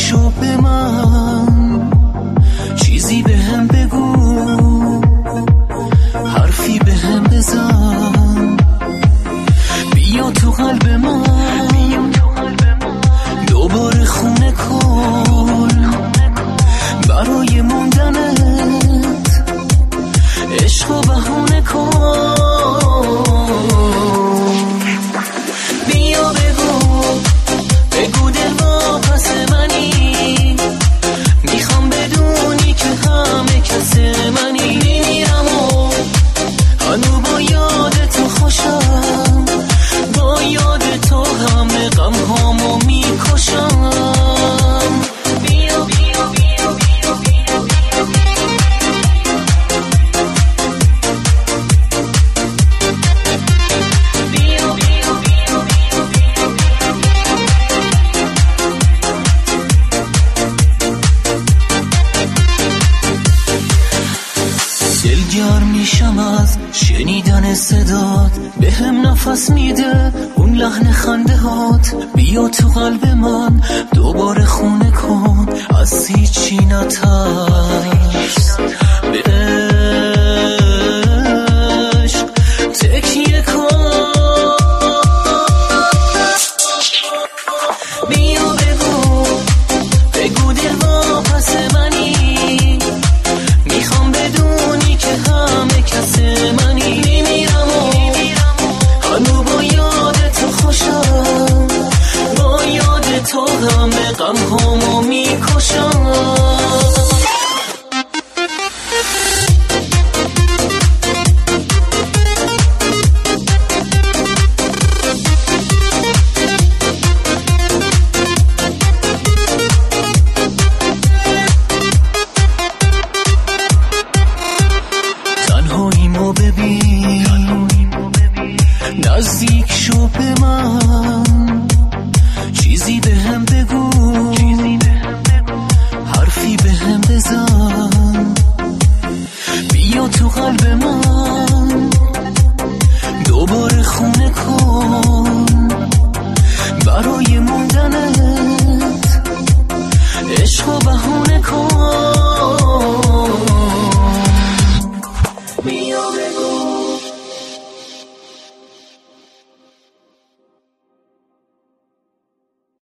شو به من، چیزی به هم بگو، حرفی به هم بزن، بیا تو قلب من دوباره خونه کن، برای موندنت عشق و بهونه کن. بیا بگو دل پس منی، میخوام بدونی که همه کس منی. میمیرم و هنو با یاد تو خوشم، با یاد تو همه غم هامو میکشم. دلگرم میشم از شنیدن صدات، به هم نفس میده اون لحن خنده هات. بیا تو قلب من دوباره خونه کن، از هیچی نترس، به عشق تکیه کن. بیا بگو دل پس منی، میخوام بدونی که همه کس منی. میمیرم و هنو با یاد تو خوشم، با یاد تو همه غم هامو میکشم. تنهاییمو ببین، نزدیک شو به من، چیزی به هم بگو، حرفی به هم بزن، بیا تو قلب من دوباره خونه کن، برای موندنت عشق و بهونه کن. بیا بگو